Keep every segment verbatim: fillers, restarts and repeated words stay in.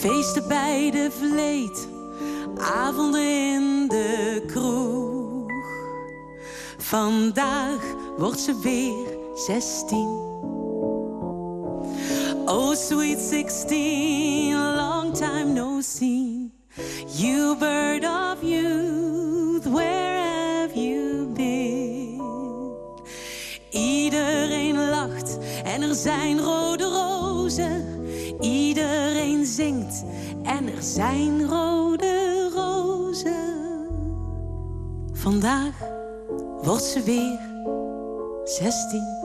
Feesten bij de vleet, avonden in de kroeg. Vandaag wordt ze weer zestien. Oh, sweet sixteen, long time no see. You bird of youth, where have you been? Iedereen lacht en er zijn rode rozen. Iedereen zingt en er zijn rode rozen. Vandaag wordt ze weer zestien.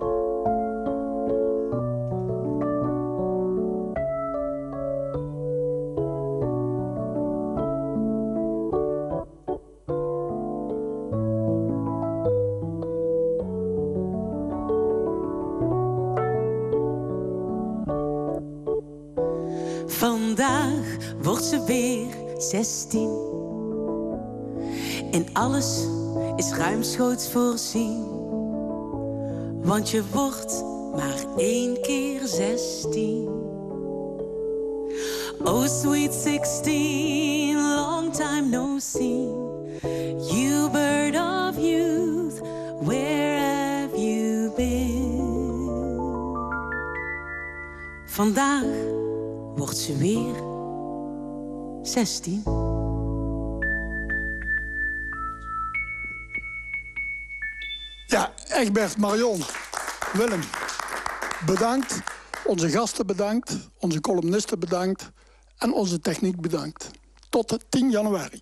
Vandaag wordt ze weer zestien. In alles is ruimschoots voorzien. Want je wordt maar één keer zestien. Oh, sweet sixteen, long time no see. You bird of youth, where have you been? Vandaag wordt ze weer zestien. Ja, Egbert, Marion, Willem, bedankt. Onze gasten bedankt, onze columnisten bedankt en onze techniek bedankt. Tot tien januari.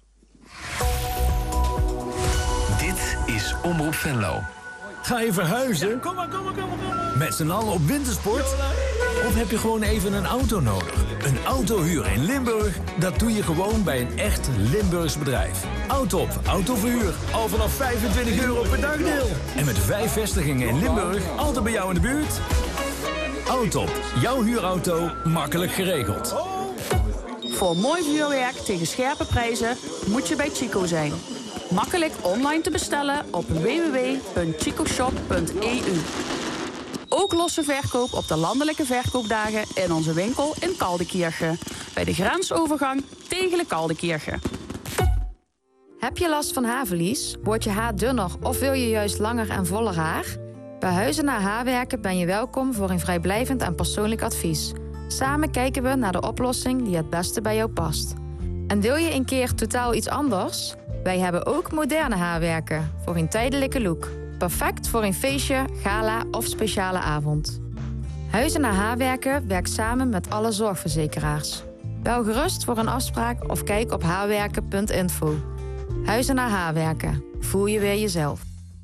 Dit is Omroep Venlo. Ga je verhuizen? Ja, kom maar, kom maar, kom maar, kom maar. Met z'n allen op wintersport? Of heb je gewoon even een auto nodig? Een autohuur in Limburg? Dat doe je gewoon bij een echt Limburgs bedrijf. Autop Autoverhuur. Al vanaf vijfentwintig euro per dagdeel. En met vijf vestigingen in Limburg, altijd bij jou in de buurt. Autop, jouw huurauto, makkelijk geregeld. Voor mooi vuurwerk tegen scherpe prijzen moet je bij Chico zijn. Makkelijk online te bestellen op w w w punt chico shop punt e u. Ook losse verkoop op de landelijke verkoopdagen in onze winkel in Kaldekirchen. Bij de grensovergang tegen Kaldekirchen. Heb je last van haarverlies? Wordt je haar dunner of wil je juist langer en voller haar? Bij Huizen naar Haarwerken ben je welkom voor een vrijblijvend en persoonlijk advies. Samen kijken we naar de oplossing die het beste bij jou past. En wil je een keer totaal iets anders? Wij hebben ook moderne haarwerken voor een tijdelijke look. Perfect voor een feestje, gala of speciale avond. Huizen naar Haarwerken werkt samen met alle zorgverzekeraars. Bel gerust voor een afspraak of kijk op haarwerken punt info. Huizen naar Haarwerken. Voel je weer jezelf.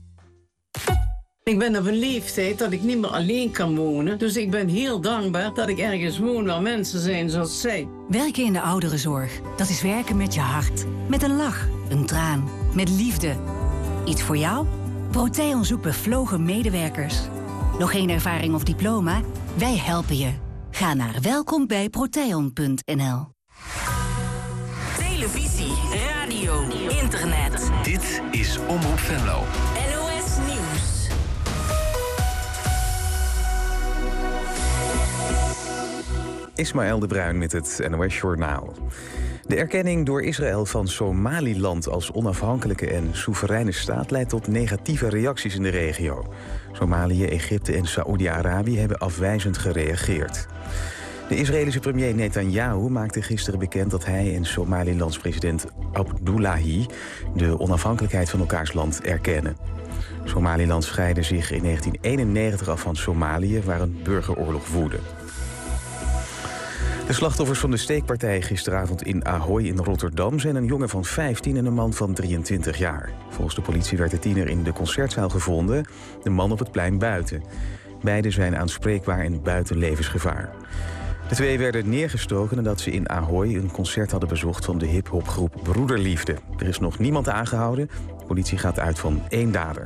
Ik ben op een leeftijd dat ik niet meer alleen kan wonen. Dus ik ben heel dankbaar dat ik ergens woon waar mensen zijn zoals zij. Werken in de ouderenzorg, dat is werken met je hart. Met een lach, een traan, met liefde. Iets voor jou? Proteon zoekt bevlogen medewerkers. Nog geen ervaring of diploma? Wij helpen je. Ga naar welkom bij proteon punt n l. Televisie, radio, internet. Dit is Omroep Venlo. N O S Nieuws. Ismaël de Bruin met het N O S Journaal. De erkenning door Israël van Somaliland als onafhankelijke en soevereine staat leidt tot negatieve reacties in de regio. Somalië, Egypte en Saoedi-Arabië hebben afwijzend gereageerd. De Israëlische premier Netanyahu maakte gisteren bekend dat hij en Somalilands president Abdullahi de onafhankelijkheid van elkaars land erkennen. Somaliland scheidde zich in negentien eenennegentig af van Somalië, waar een burgeroorlog woedde. De slachtoffers van de steekpartij gisteravond in Ahoy in Rotterdam zijn een jongen van vijftien en een man van drieëntwintig jaar. Volgens de politie werd de tiener in de concertzaal gevonden, de man op het plein buiten. Beiden zijn aanspreekbaar en buiten levensgevaar. De twee werden neergestoken nadat ze in Ahoy een concert hadden bezocht van de hip-hopgroep Broederliefde. Er is nog niemand aangehouden. De politie gaat uit van één dader.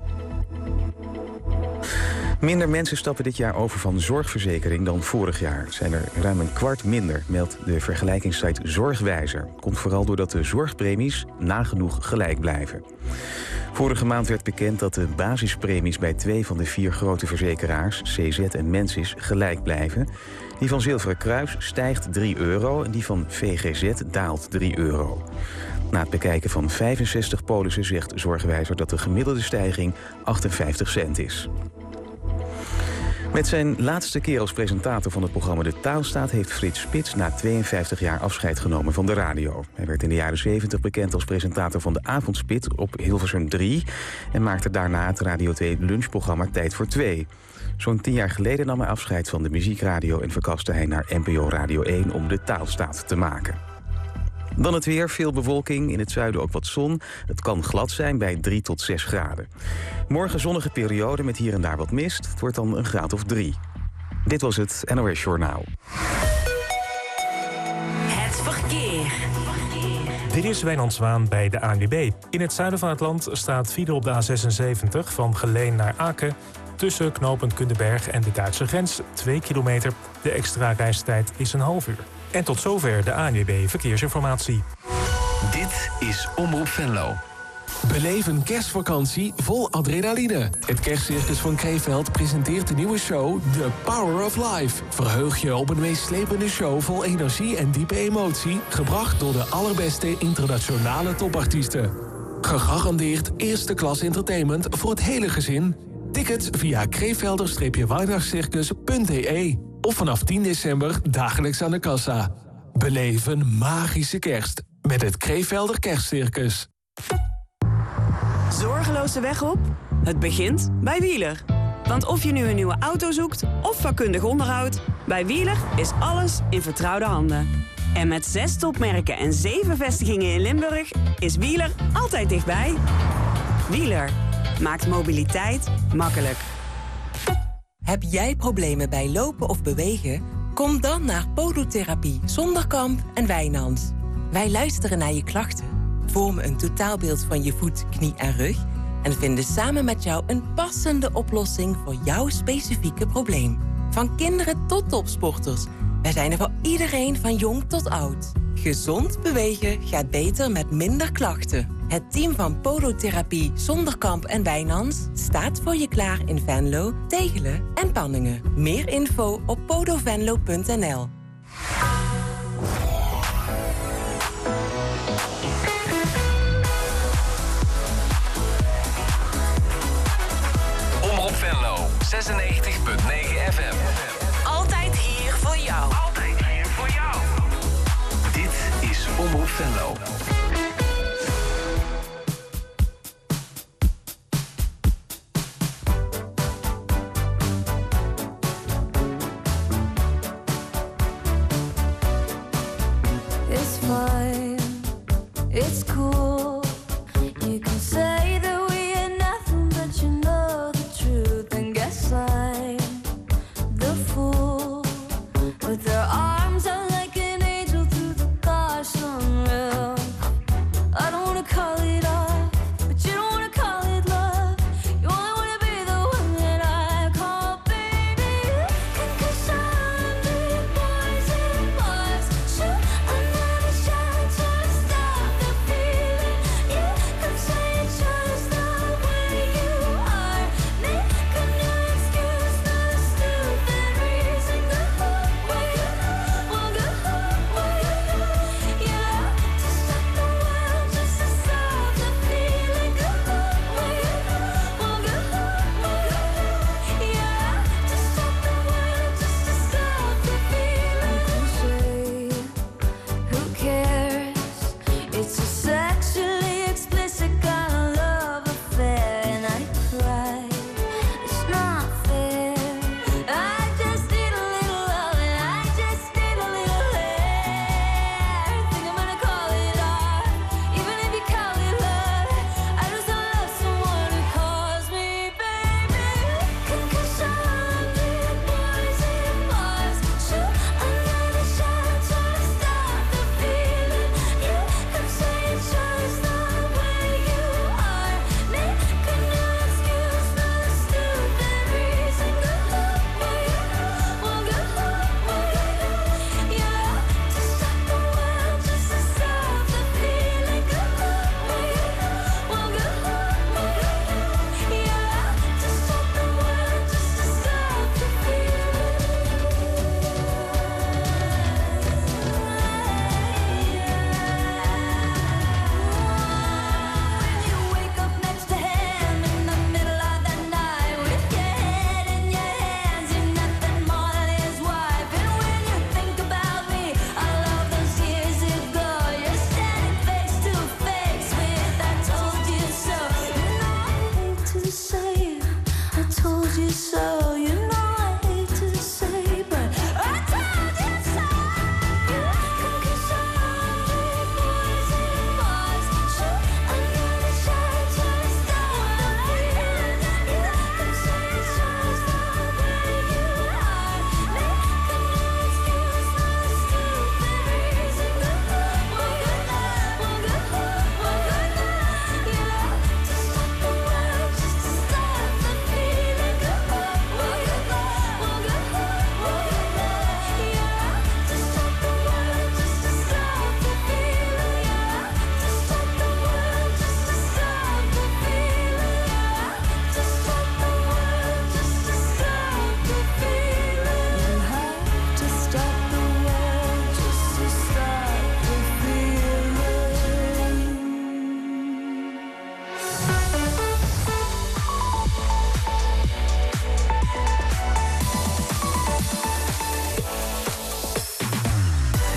Minder mensen stappen dit jaar over van zorgverzekering dan vorig jaar. Het zijn er ruim een kwart minder, meldt de vergelijkingssite Zorgwijzer. Komt vooral doordat de zorgpremies nagenoeg gelijk blijven. Vorige maand werd bekend dat de basispremies bij twee van de vier grote verzekeraars, C Z en Mensis, gelijk blijven. Die van Zilveren Kruis stijgt drie euro en die van V G Z daalt drie euro. Na het bekijken van vijfenzestig polissen zegt Zorgwijzer dat de gemiddelde stijging achtenvijftig cent is. Met zijn laatste keer als presentator van het programma De Taalstaat heeft Frits Spits na tweeënvijftig jaar afscheid genomen van de radio. Hij werd in de jaren zeventig bekend als presentator van de Avondspit op Hilversum drie en maakte daarna het Radio twee lunchprogramma Tijd voor Twee. Zo'n tien jaar geleden nam hij afscheid van de muziekradio en verkaste hij naar N P O Radio één om De Taalstaat te maken. Dan het weer, veel bewolking, in het zuiden ook wat zon. Het kan glad zijn bij drie tot zes graden. Morgen zonnige periode met hier en daar wat mist. Het wordt dan een graad of drie. Dit was het N O S Journaal. Het verkeer. Dit is Wijnand Zwaan bij de A N W B. In het zuiden van het land staat file op de A zesenzeventig van Geleen naar Aken. Tussen knooppunt Kundenberg en de Duitse grens twee kilometer. De extra reistijd is een half uur. En tot zover de A N W B Verkeersinformatie. Dit is Omroep Venlo. Beleef een kerstvakantie vol adrenaline. Het Kerstcircus van Kreeveld presenteert de nieuwe show The Power of Life. Verheug je op een meeslepende show vol energie en diepe emotie, gebracht door de allerbeste internationale topartiesten. Gegarandeerd eerste klas entertainment voor het hele gezin. Tickets via kreevelder-weihnachtscircus punt d e of vanaf tien december dagelijks aan de kassa. Beleef een magische kerst met het Kreevelder Kerstcircus. Zorgeloos de weg op? Het begint bij Wieler. Want of je nu een nieuwe auto zoekt of vakkundig onderhoud, bij Wieler is alles in vertrouwde handen. En met zes topmerken en zeven vestigingen in Limburg is Wieler altijd dichtbij. Wieler maakt mobiliteit makkelijk. Heb jij problemen bij lopen of bewegen? Kom dan naar Podotherapie Zonderkamp en Wijnands. Wij luisteren naar je klachten, vormen een totaalbeeld van je voet, knie en rug en vinden samen met jou een passende oplossing voor jouw specifieke probleem. Van kinderen tot topsporters. Wij zijn er voor iedereen van jong tot oud. Gezond bewegen gaat beter met minder klachten. Het team van Podotherapie Zonderkamp en Wijnands staat voor je klaar in Venlo, Tegelen en Panningen. Meer info op podovenlo punt n l. Omroep Venlo, zesennegentig punt negen F M. Altijd hier voor jou. Altijd hier voor jou. Dit is Omroep Venlo. It's fine, it's cool. You can say that we are nothing, but you know the truth. And guess I'm the fool. With their arms out like an angel through the car sunroof.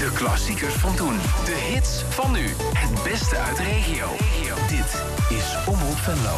De klassiekers van toen. De hits van nu. Het beste uit de regio. Dit is Omroep Venlo.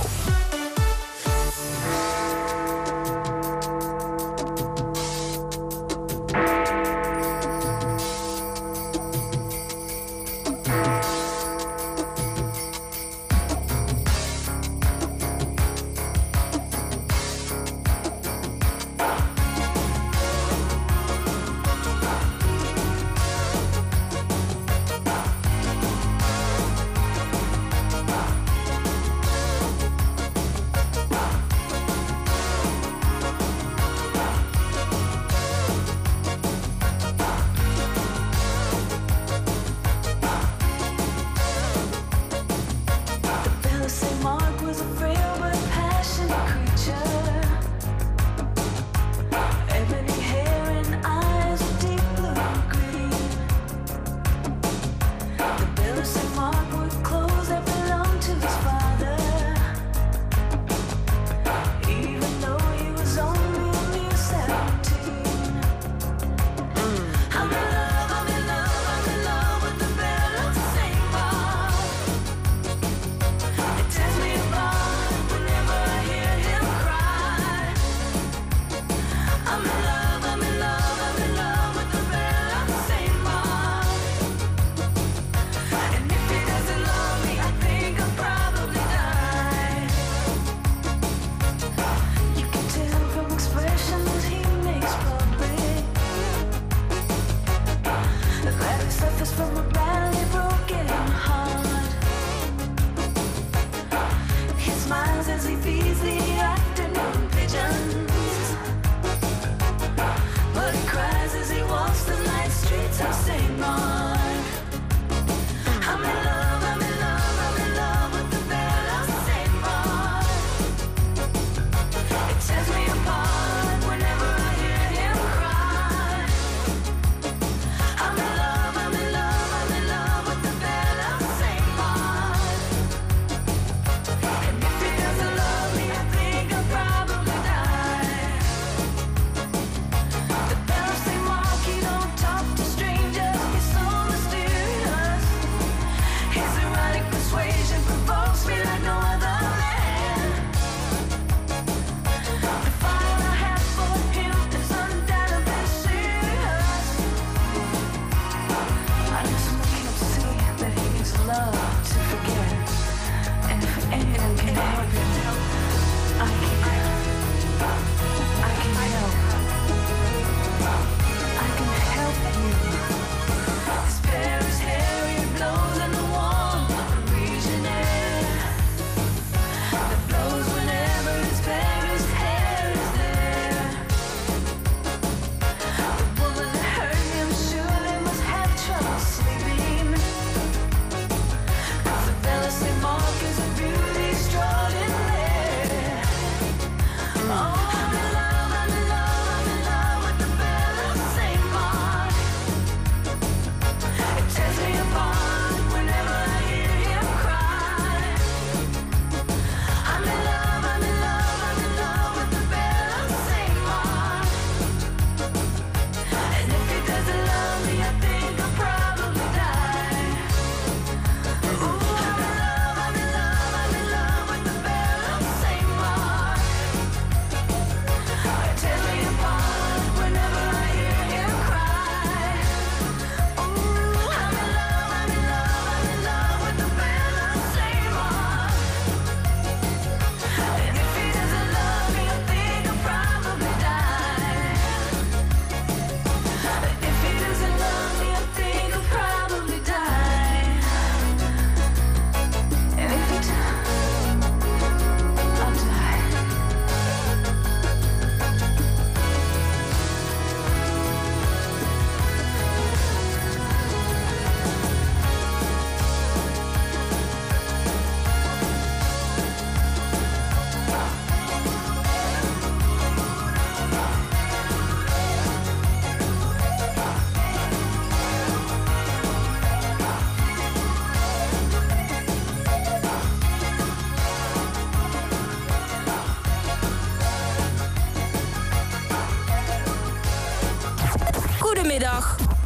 I'm in love, I'm in love with the bell of Saint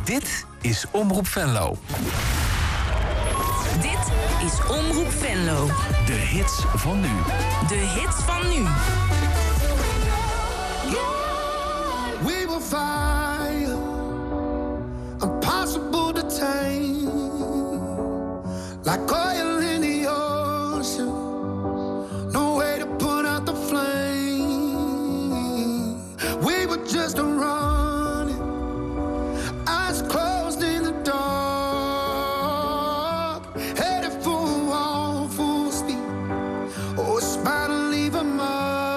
Dit is Omroep Venlo. Dit is Omroep Venlo. De hits van nu. De hits van nu. We will fire, impossible to tame, like oil in the ocean, no way to put out the flame. We were just running, eyes closed in the dark, headed for a wall full speed, oh, it's bound to leave a mark.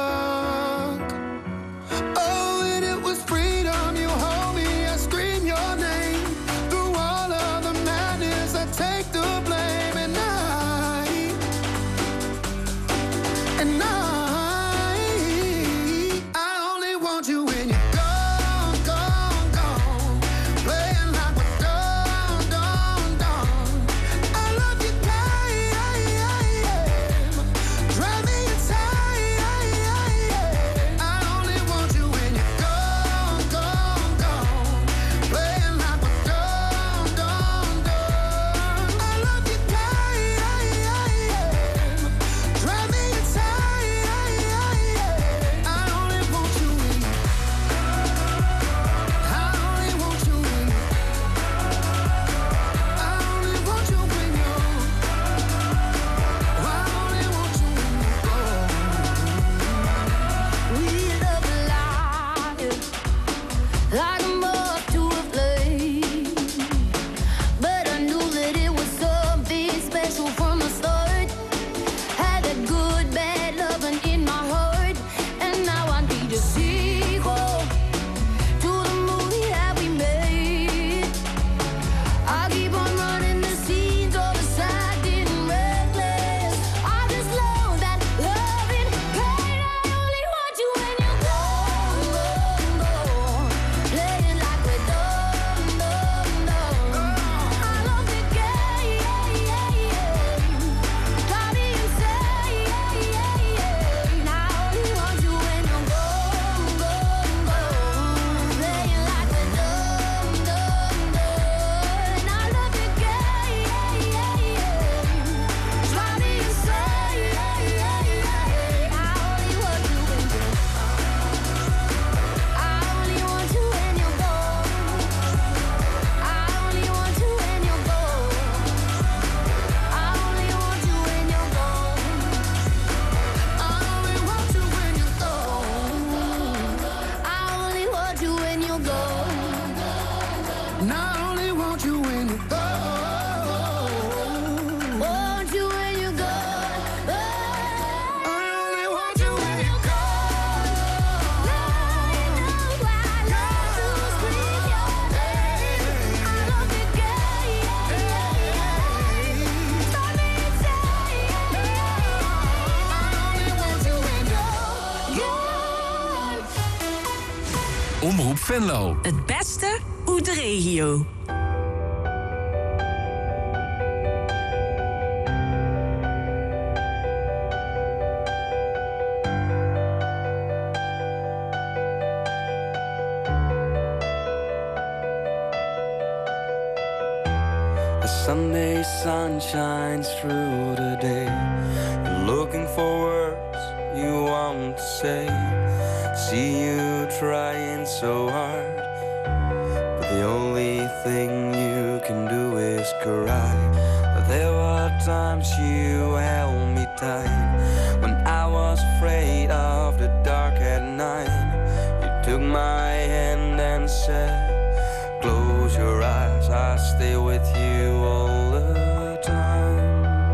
Omroep Venlo. Het beste uit de regio. The Sunday sun shines through the day. You're looking for words you want to say. See you trying so hard, but the only thing you can do is cry. There were times you held me tight when I was afraid of the dark at night. You took my hand and said, close your eyes, I'll stay with you all the time.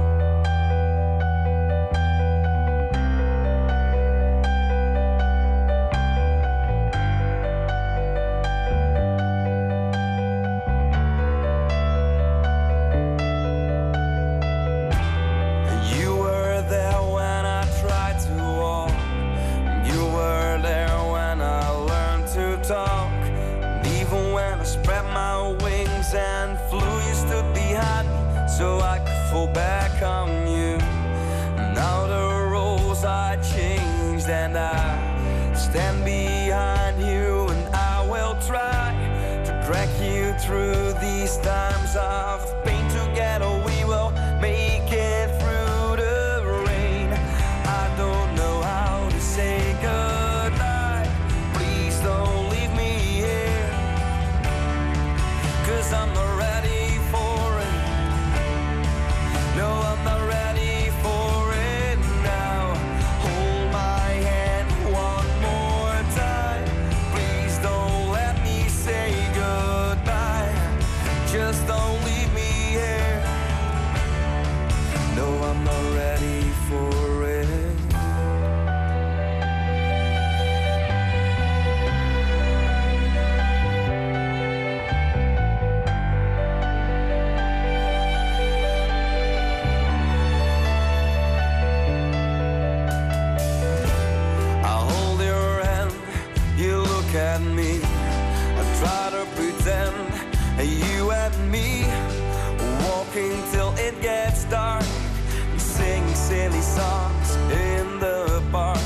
And I stand behind you, and I will try to drag you through through these times of pain together. We will make it through the rain. I don't know how to say goodnight. Please don't leave me here, 'cause I'm not ready for it. No, I'm not ready for it now. Hold my hand one more time. Please don't let me say goodbye. Just don't leave me here. No, I'm not ready for it. I hold your hand, you look at me. I try to pretend you and me walking till it gets dark, sing silly songs in the park.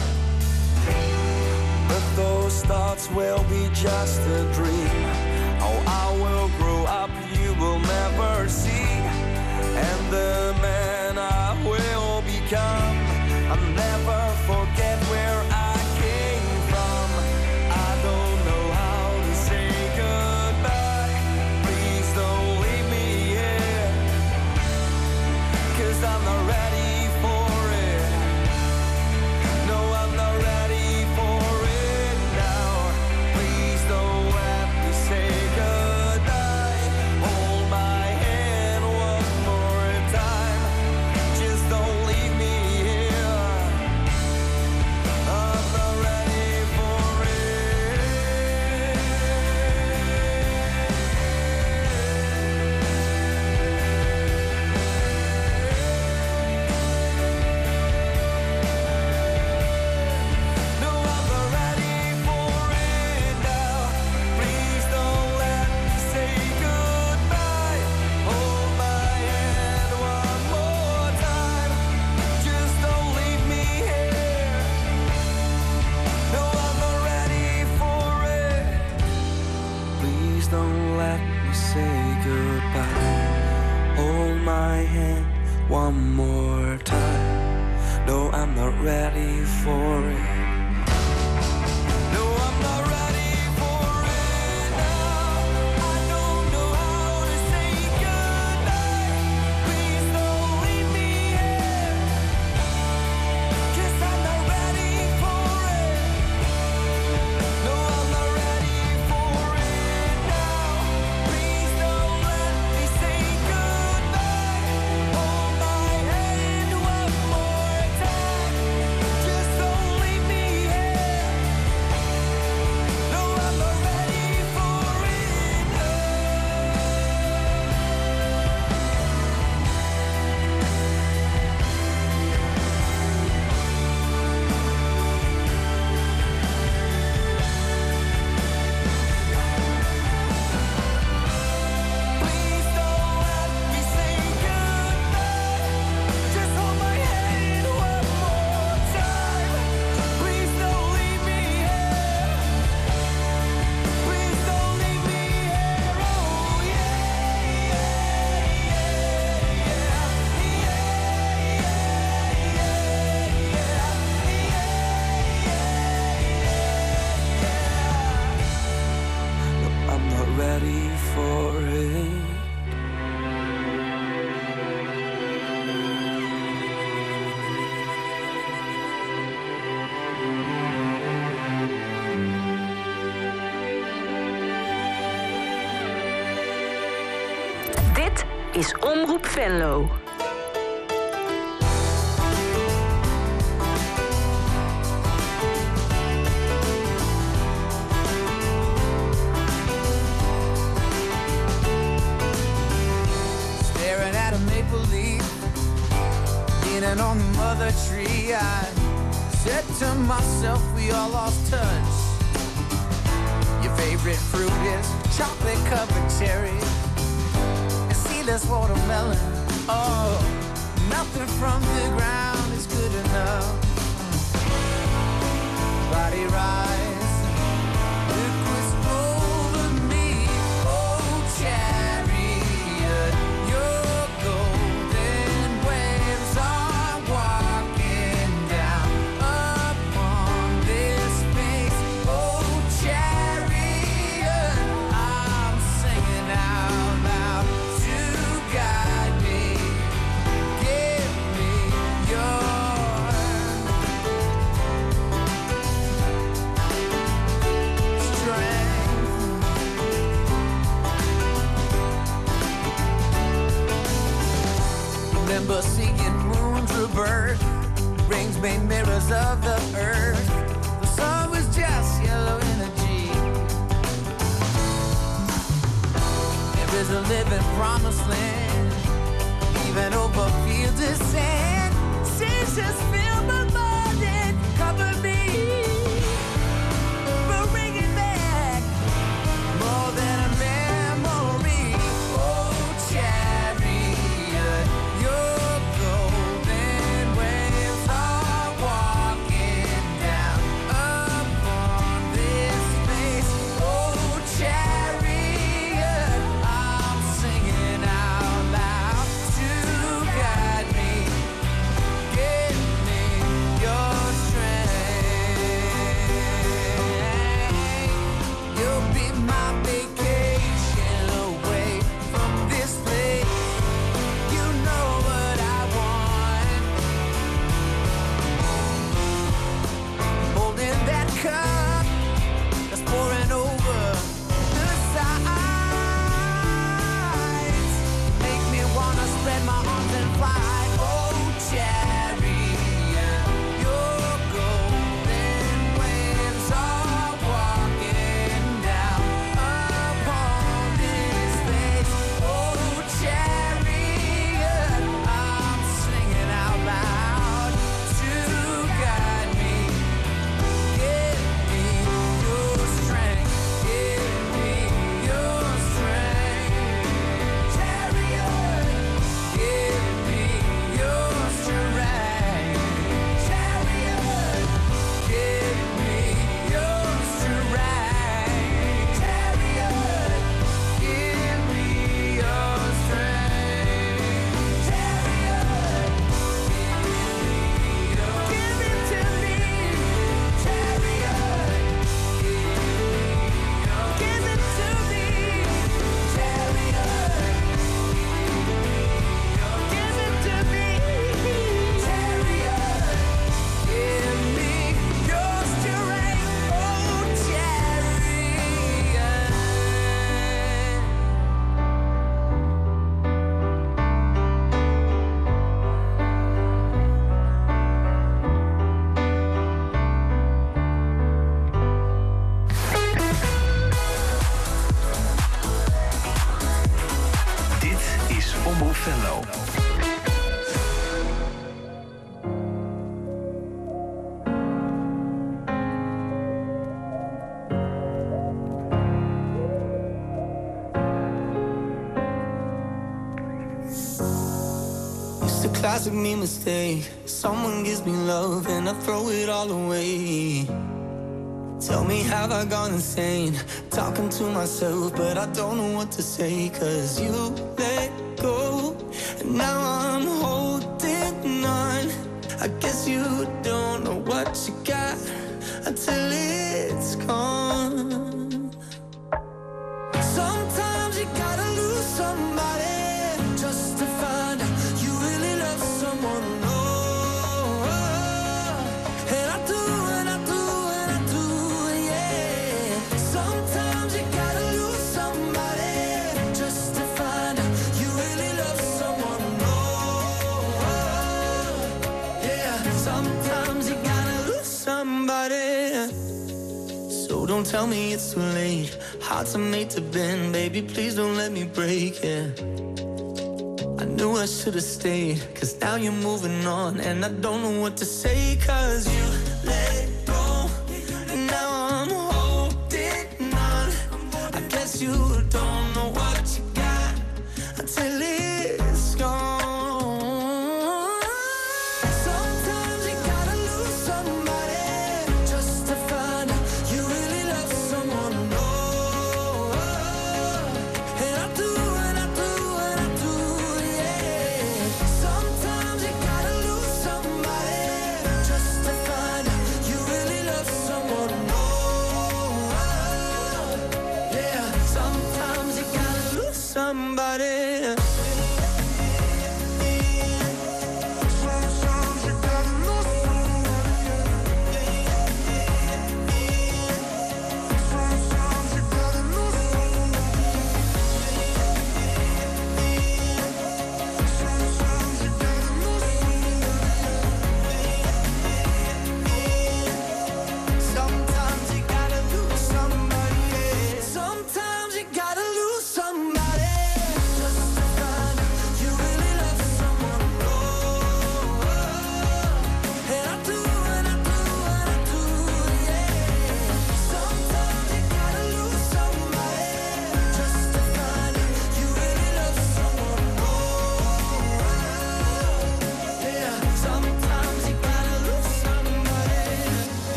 But those thoughts will be just a dream. How I will grow up you will never see, and the man I will become, I'll never forget where I came from. I don't know how to say goodbye. Please don't leave me here, 'cause I'm not ready for it. No, I'm not ready for it now. Please don't let me say goodnight. Hold my hand one more time. Just don't leave me here. I'm not ready for it. No, I'm not ready for it now. Please don't let me say goodbye. Hold my hand one more time. Just don't leave me here. No, I'm not ready for it. Please don't let me say goodbye. Hold my hand one more time. No, I'm not ready for it. No, I'm not ready for it now. I don't know how to say goodnight. Please don't leave me here, 'cause I'm not ready for it. No, I'm not ready for it now. Please don't let me say goodnight. Hold my hand one more time. Just don't leave me here. No, I'm not ready for it now. Please don't let me say goodnight. Just hold my hand one more time. Please don't leave me here. Please don't leave me here. Oh yeah, No, I'm not ready for it. Dit is Omroep Venlo. Staring at a maple leaf, leaning on the mother tree. I said to myself, we all lost touch. Your favorite fruit is chocolate covered cherries and seedless watermelon. Oh, nothing from the ground is good enough. Body rise, look what's over me. Oh, child. remember seeing moons rebirth, rings made mirrors of the earth. The sun was just yellow energy. There is a living promised land, even over fields of sand. Seas just fill my mind and cover me. We're bringing back more than a memory. Oh, chariot, your golden waves are walking down upon this place. Oh, chariot, I'm singing out loud to guide me. Give me your strength. You'll be my vacation away from this place. You know what I want. Holding that cup that's pouring over the sides. Make me wanna spread my arms and fly. Oh, chariot, your golden waves are walking down upon this place. Oh, chariot, I'm singing out loud to guide me. Give me your strength. Give me your strength. Chariot, give me your strength. Chariot, give me your strength. Chariot, give me your strength. Chariot, give it to me. Chariot, give it to me. Chariot, give it to me. Chariot, give me your strength. Oh, chariot. Dit is Omroep Venlo. It's a classic me mistake. Someone gives me love and I throw it all away. Tell me, have I gone insane? Talking to myself, but I don't know what to say. Cause you let go, and now I'm holding on. I guess you don't know what you got until it's gone. Sometimes you gotta lose somebody just to find out you really love someone. Oh, and I do, and I do, and I do, yeah. Sometimes you gotta lose somebody just to find out you really love someone. Oh, yeah. Sometimes you gotta lose somebody. So don't tell me it's too late. Hearts are made to bend, baby, please don't let me break it. I knew I should've stayed, cause now you're moving on. And I don't know what to say, cause you let go, and now I'm holding on. I guess you don't know what you got until it's gone. Sometimes you gotta lose somebody just to find out you really love someone. Oh, and I do, and I do, and I do, yeah. Sometimes you gotta lose somebody just to find out you really love someone. Oh, yeah. Sometimes you gotta lose somebody.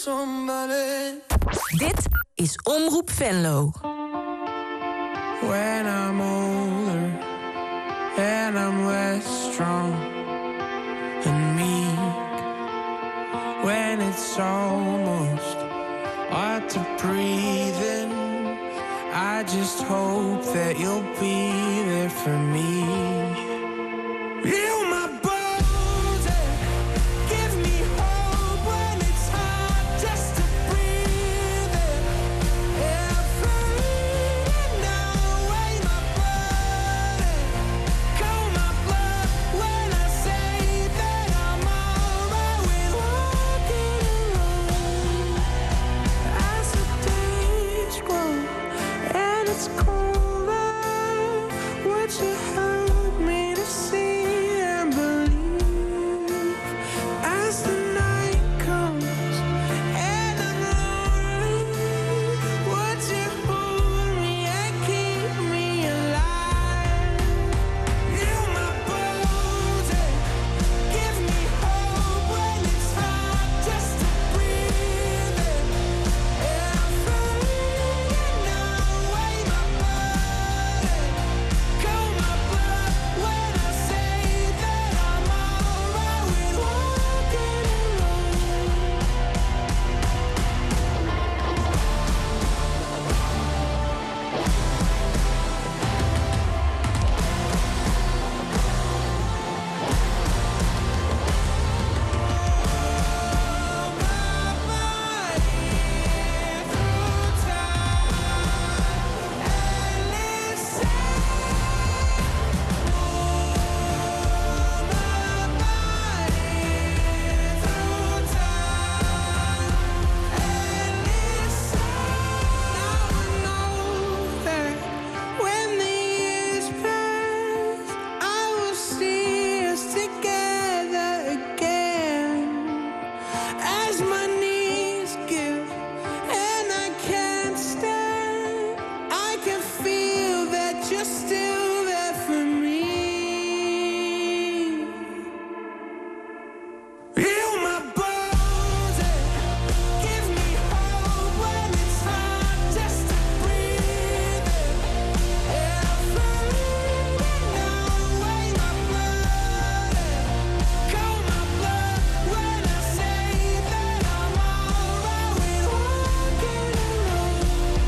somebody. Dit is Omroep Venlo. When I'm older and I'm less strong and meek, when it's almost hard to breathe in, I just hope that you'll be there for me. Heal my bones and give me hope when it's hard just to breathe in. Everything away my blood and cool my blood when I say that I'm alright with walking alone. As the days grow and it's colder, would you help me to see and believe? As the night comes and I'm lonely, would you hold me and keep me alive? Heal my bones and give me hope when it's hard just to breathe in. Everything away my blood and cool my blood when I say that I'm alright with walking alone. When the years pass, I will see us together again. As my knees give and I can't stand, I can feel that you're still there for me. Heal my bones and give me hope when it's hard just to breathe in. Everything away my blood and cool my blood when I say that I'm alright with walking alone.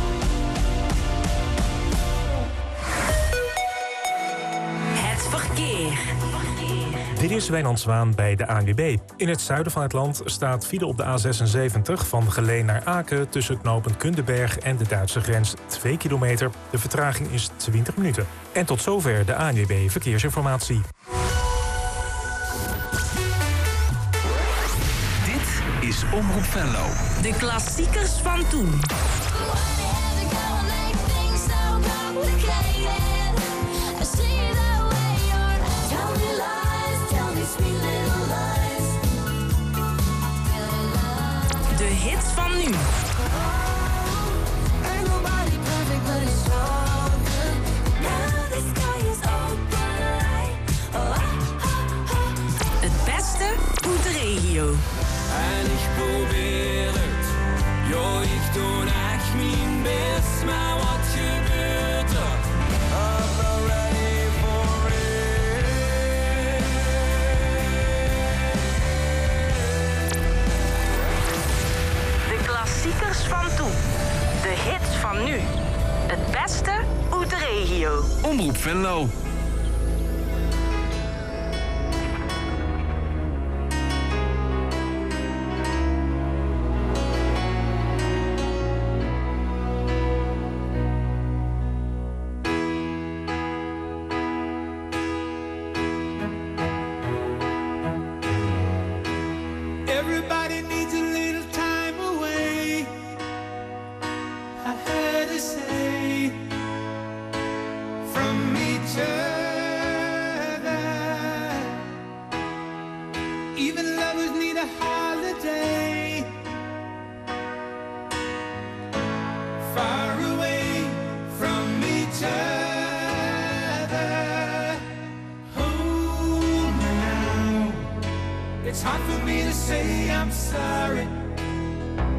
Het verkeer. Dit is Wijnand Zwaan bij de A N W B. In het zuiden van het land staat file op de A zesenzeventig... van Geleen naar Aken tussen knooppunt Kundenberg en de Duitse grens twee kilometer. De vertraging is twintig minuten. En tot zover de A N W B Verkeersinformatie. Dit is Omroep Venlo. De klassiekers van toen. De hits van nu. Het beste uit de regio. En ik probeer het, jo, ik doe echt mijn best, maar wat gebeurt er? I'm not ready for it. De klassiekers van toen. De hits van nu. Het beste uit de regio. Omroep Venlo. Everybody needs a little time away. I heard her say from each other. Even lovers need a holiday. Far away from each other. Hold me now. It's hard for me to say I'm sorry.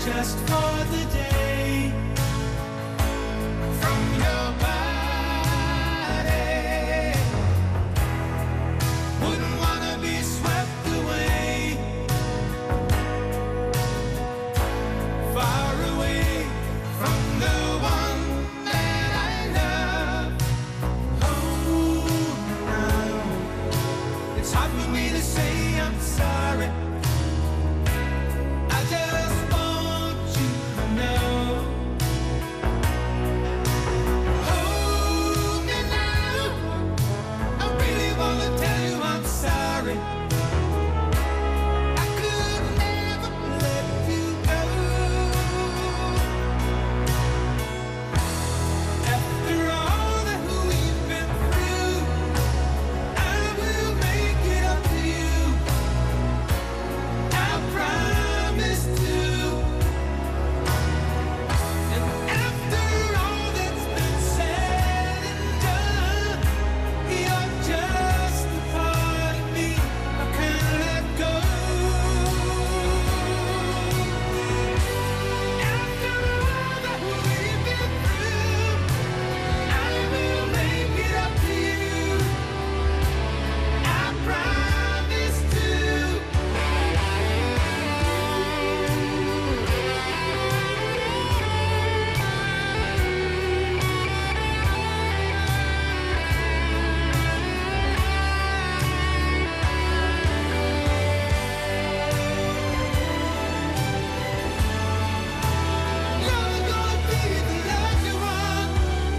just for the day from your body. Wouldn't wanna be swept away, far away from the one that I love. Oh, no, it's hard for me to say I'm sorry. I just want you to know. Hold me now, I really wanna tell you I'm sorry. I could never let you go. After all that we've been through, I will make it up to you. I promise to. And after all that's been said and done, you're just a part of me I can't let go. After all that we've been through, I will make it up to you. I promise to. You're gonna be the lucky one.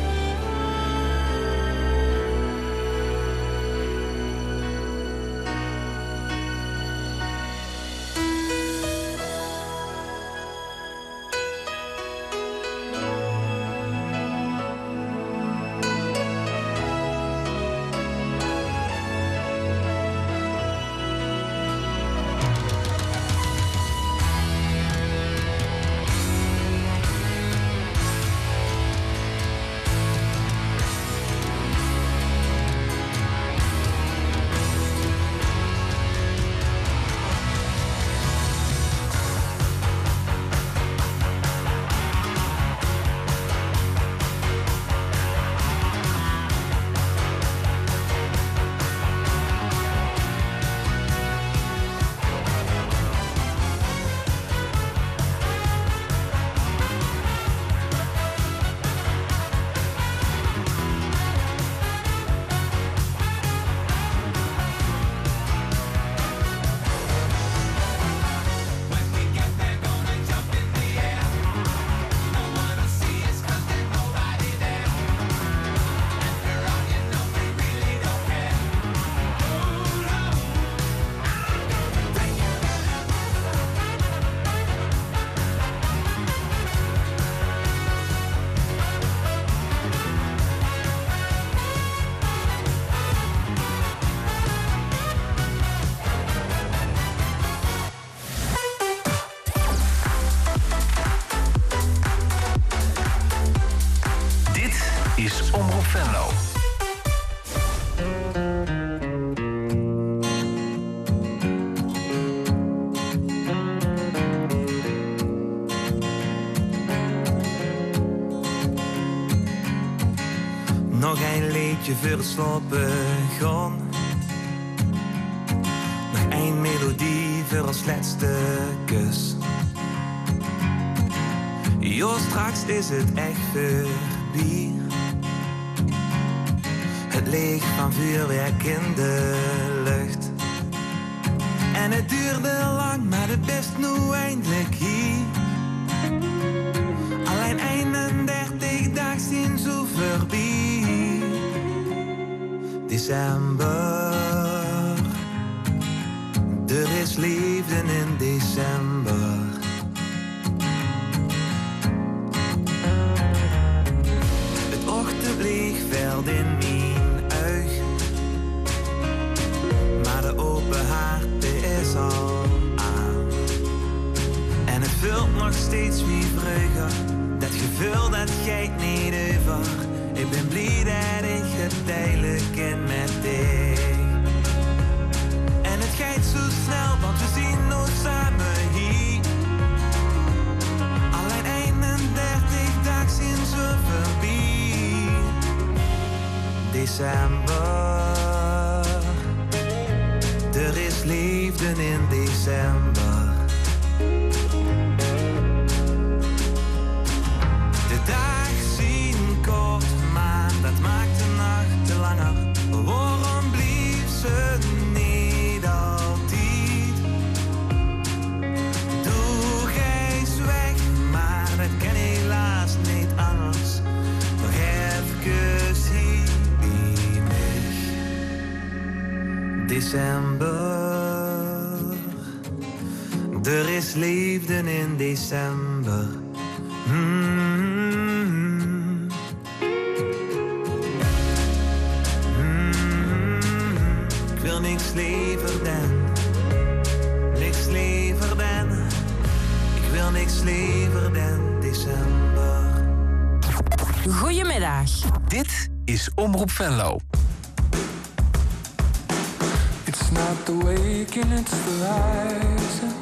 Dit is Omroep Venlo. Nog een liedje voor het slapen gaan. Nog een melodie voor als laatste kus. Jo, straks is het echt voorbij. Het licht van vuurwerk in de lucht. En het duurde lang, maar het best nu eindelijk hier. Alleen eenendertig dagen zijn zo voorbij. December, er is liefde in december. Het ochtendlicht valt in mijn oog, maar de open haard is al aan. En het vult nog steeds wie vreugde, dat gevoel dat gaat niet over. Ik ben blij dat ik het tijdelijk ken met dich. En het gaat zo snel, want we zien ons samen hier. december. Er is liefde in december. De dag zien kort, maar dat maakt de nacht langer. Waarom blieft ze niet altijd? Doe gijs weg, maar dat kan helaas niet anders. Nog even hier bij mij. December. Er is liefde in december. Mm-hmm. Mm-hmm. Ik wil niks liever dan, niks liever dan. Ik wil niks liever dan december. Goedemiddag. Dit is Omroep Venlo. It's not the waking, it's the rising.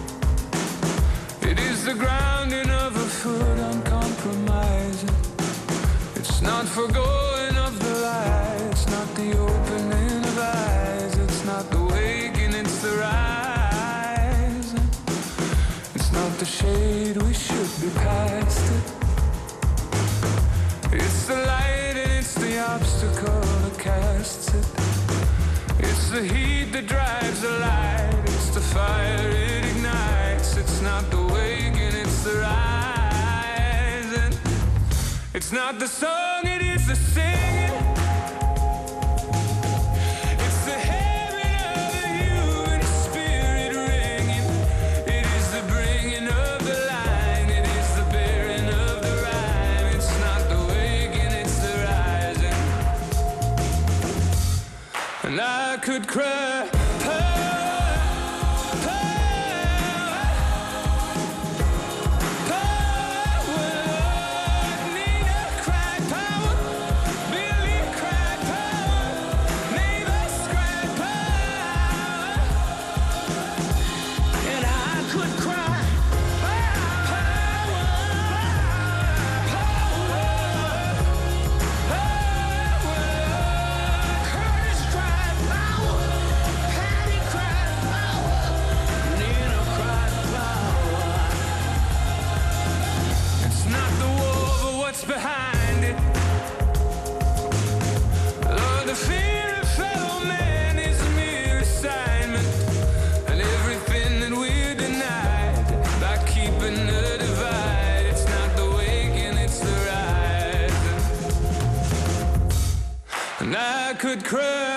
It is the grounding of a foot uncompromising. It's not forgoing of the lights, not the opening of eyes. It's not the waking, it's the rising. It's not the shade, we should be past it. It's the light and it's the obstacle that casts it. It's the heat that drives the light. It's the fire it ignites. It's not the waking, it's the rising. It's not the song, it is the singing. It's the heaven of the human spirit ringing. It is the bringing of the line. It is the bearing of the rhyme. It's not the waking, it's the rising. And I could cry. Behind it, Lord, the fear of fellow man is a mere assignment, and everything that we're denied by keeping the divide. It's not the waking, it's the rising. And I could cry.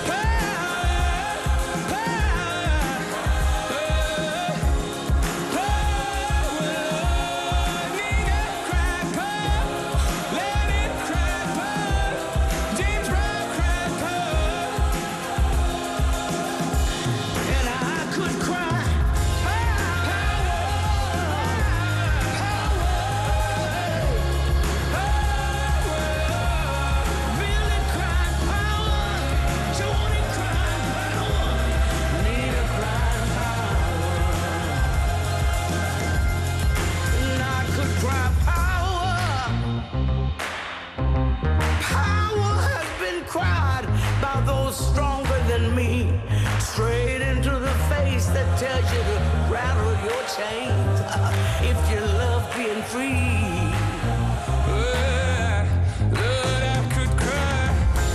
Stronger than me, straight into the face that tells you to rattle your chains if you love being free. Uh, Lord, I could cry.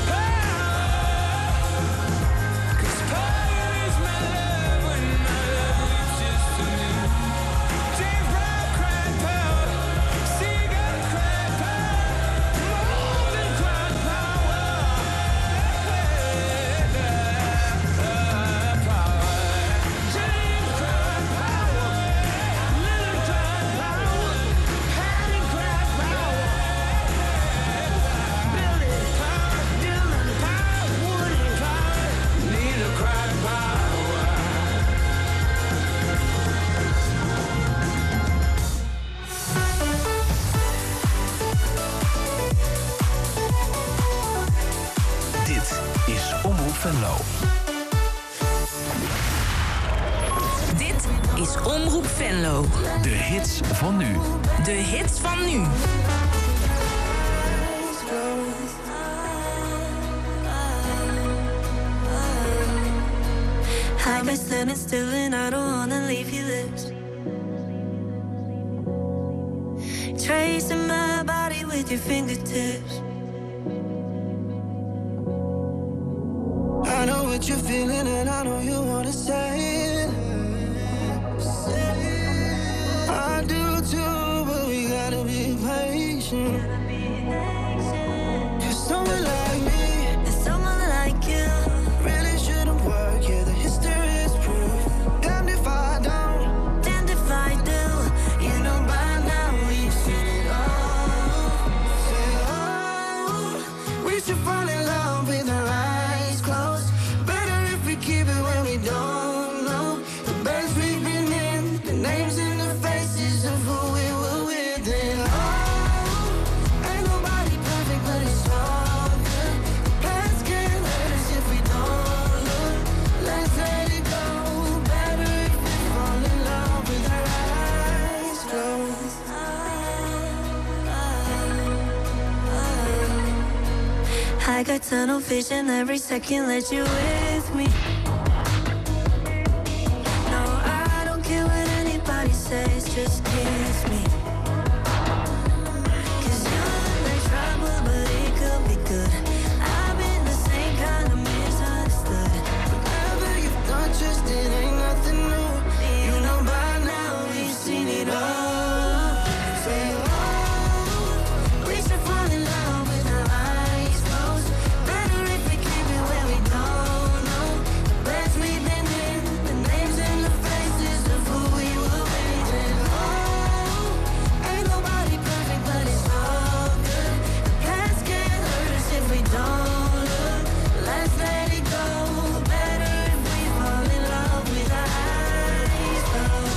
Cause power is my love when my love reaches to me. James Brown cried power, Seagull cried power, more than cried power. Venlo. Dit is Omroep Venlo. De hits van nu. De hits van nu. by standing still and I don't wanna leave your lips. Tracing my body with your fingertips. I know what you're feeling and I know you wanna say it. I do too, but we gotta be patient. Cause someone like me and someone like you really shouldn't work. Yeah, the history is proof. Damned if I don't, damned if I do. You know by now we've seen it all. Say, oh, we should fall in love with our eyes closed. Better if we keep it when we don't know the beds we've been in, the names and the faces of who we were with. And oh, ain't nobody perfect, but it's all good. The past can't hurt us if we don't look. Let's let it go. Better if we fall in love with our eyes closed. I got tunnel vision every second, let you with me. No, I don't care what anybody says, just kiss me. Cause you look like trouble, but it could be good. I've been the same kind of misunderstood. Whatever you've done, just it ain't nothing new. You know by now we've seen it all. Say, oh, We should fall in love with our eyes closed. Better if we keep it where we don't know the beds we've been in, the names and the faces of who we were with. And oh, ain't nobody perfect, but it's all good. the past can't hurt us if we don't look. Let's let it go. Better if we fall in love with our eyes closed.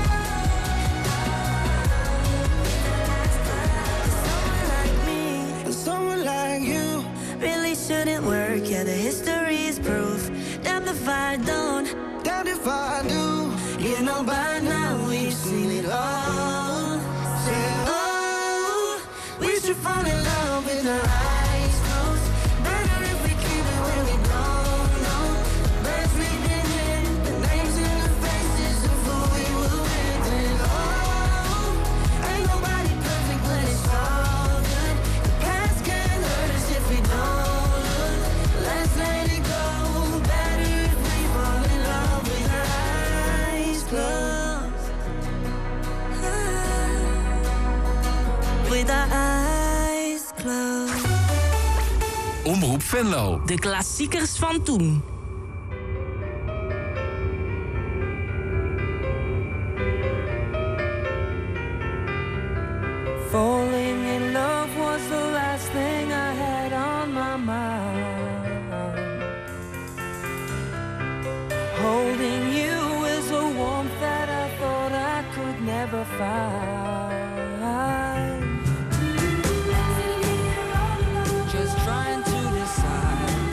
Someone like me And someone like you really shouldn't work. Yeah, the history is proof. Damn if I don't, damned if I do. you know by now we've seen it all. Say, oh, we should fall in love with our eyes closed. Better if we keep it when we don't know the beds we've been in, the names and the faces of who we were with. And oh, ain't nobody perfect, but it's all good. The past can't hurt us if we don't look. Let's let it go. Better if we fall in love with our eyes closed. With our eyes closed. Omroep Venlo. De klassiekers van toen. Falling in love was the last thing I had on my mind. Holding you is a warmth that I thought I could never find. Just trying to decide,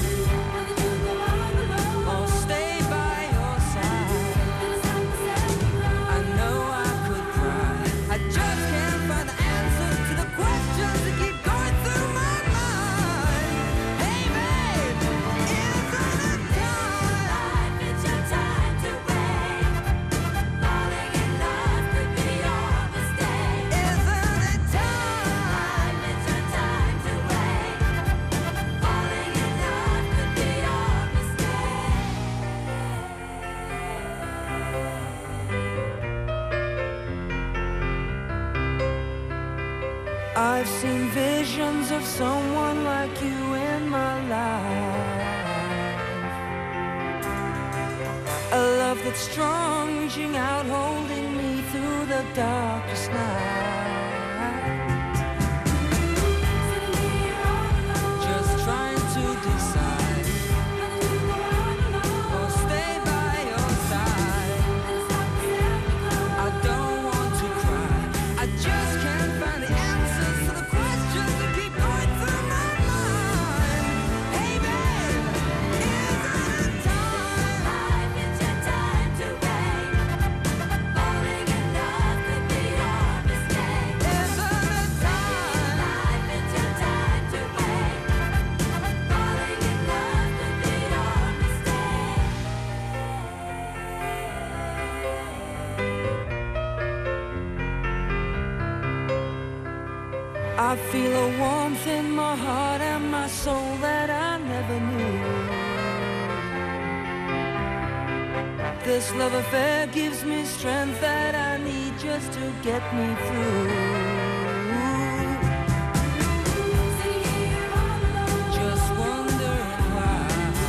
or stay by your side. I know I could cry, I just can't find the answers to the questions that keep going through my mind. Hey babe, isn't it time? It's your time to wait. Falling in love could be your mistake. Isn't it time? It's your time to wait. Falling in love could be your mistake. I've seen visions of someone like you in my life. A love that's strong, reaching out, holding me through the darkest night. Just trying to decide, or stay by your side. I don't want to cry, I just can't find the answers to the questions that keep going through my mind. Hey babe, isn't it time? It's your time to wait. Falling in love could be your mistake. I feel a warmth in my heart and my soul that I never knew. This love affair gives me strength that I need just to get me through. Just wondering why.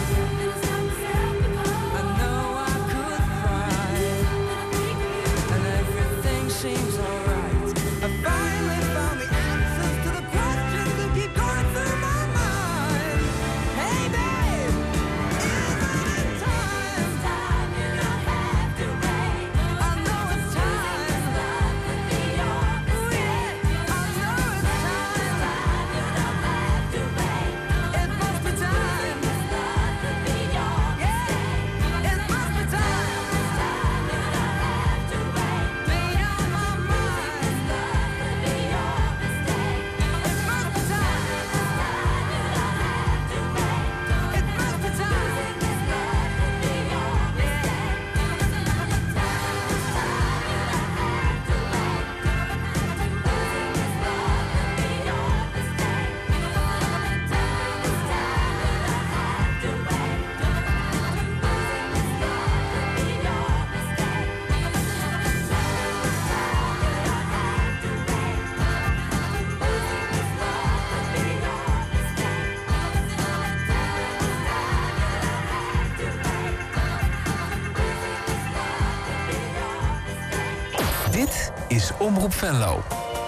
I know I could cry, and everything seems alright. I finally found the answers to the questions that keep going through my mind. Hey babe, isn't it time? It's time, you don't have to wait. I know it's time. This love could be your mistake. I know it's time. It's time, you don't have to wait. It must be time. This love could be your mistake. It must be time. It's time, you don't have to wait. Made on my mind. This love could be your mistake. It must be time. This time, you don't have to wait. It must be time. This love could be your mistake. Another time. This time, you don't have to wait. Losing this love could be your mistake. Another time. This time, you don't have to wait. Losing this love could be your mistake. Another time. This time, you don't have to wait. Losing this love could be your mistake. Another time. This time, you don't have to wait. Losing this love could be your mistake. Dit is Omroep Venlo.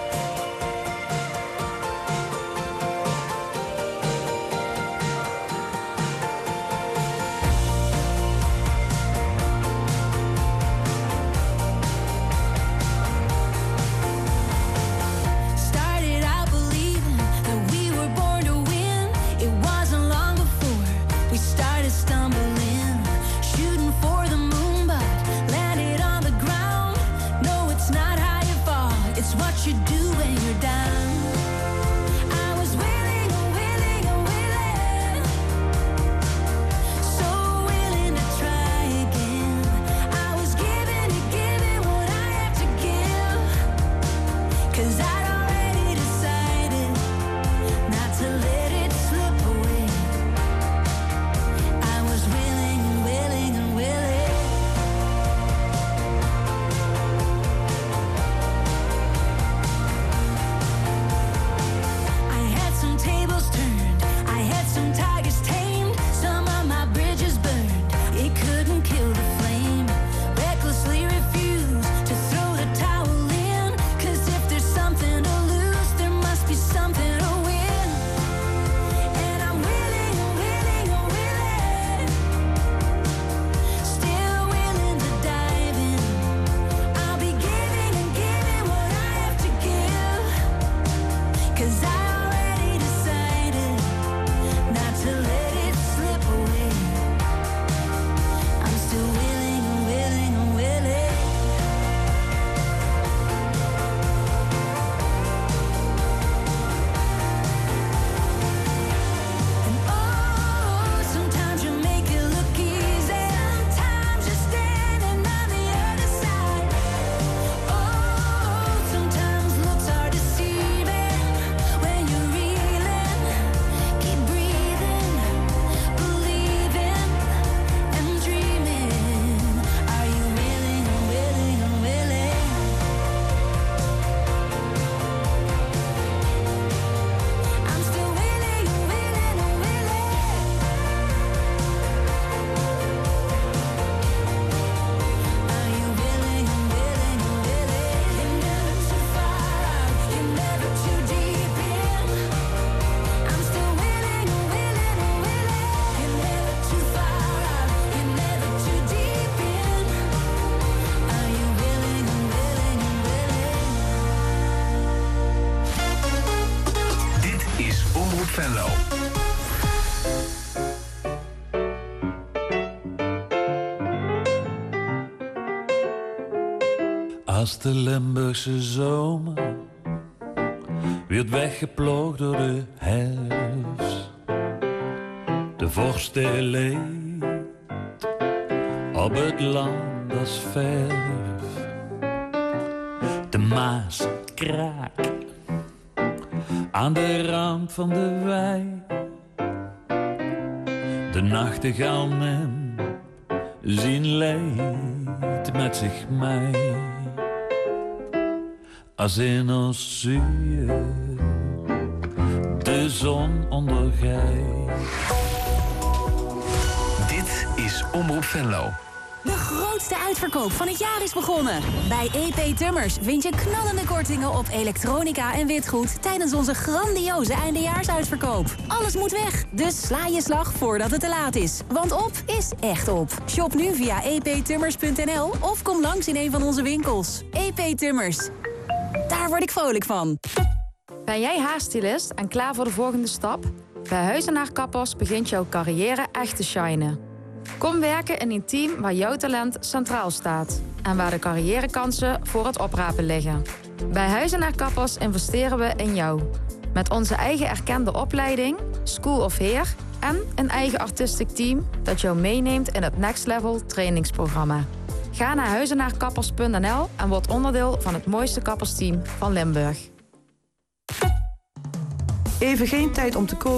Started out believing that we were born to win. It wasn't long before we started stumbling, shooting for the moon, but landed on the ground. No, it's not how you fall, it's what you do when you're down. I was willing and willing and willing, so willing to try again. I was giving and giving what I had to give, 'cause I'd already decided not to let it slip away. I was willing and willing and willing. I had some tables turned, I had some tigers tamed, some of my bridges burned. It couldn't kill the flame. Recklessly refused to throw the towel in, 'cause if there's something to lose, there must be something to win. And I'm willing, willing, willing, still willing to dive in. I'll be giving and giving what I have to give, 'cause I already decided not to let it slip away. I'm still willing and willing and willing. And oh, sometimes you make it look easy, sometimes you're standing on the other side. Oh, sometimes looks are deceiving when you're reeling. Keep breathing, believing, and dreaming. Are you willing and willing and willing? I'm still willing and willing and willing. Are you willing and willing and willing? You're never too far out, you're never too deep in. I'm still willing and willing and willing. You're never too far out, you're never too deep in. Are you willing and willing and willing? Dit is Omroep Venlo. Als de Limburgse zomer werd weggeploogd door de herfst, de vorst die leed op het land als verf, de Maas kraakt aan de rand van de wei. De nachtegaal nem zien leed met zich mij. Als in ons zuur de zon ondergaat. Dit is Omroep Venlo. De grootste uitverkoop van het jaar is begonnen. Bij E P Tummers vind je knallende kortingen op elektronica en witgoed tijdens onze grandioze eindejaarsuitverkoop. Alles moet weg, dus sla je slag voordat het te laat is. Want op is echt op. Shop nu via e p tummers punt n l of kom langs in een van onze winkels. E P Tummers. Daar word ik vrolijk van. Ben jij haarstylist en klaar voor de volgende stap? Bij Huizenaar Kappers begint jouw carrière echt te shinen. Kom werken in een team waar jouw talent centraal staat. En waar de carrièrekansen voor het oprapen liggen. Bij Huizenaar Kappers investeren we in jou. Met onze eigen erkende opleiding, School of Hair... en een eigen artistic team dat jou meeneemt in het Next Level trainingsprogramma. Ga naar huizenaarkappers punt n l en word onderdeel van het mooiste kappersteam van Limburg. Even geen tijd om te koken.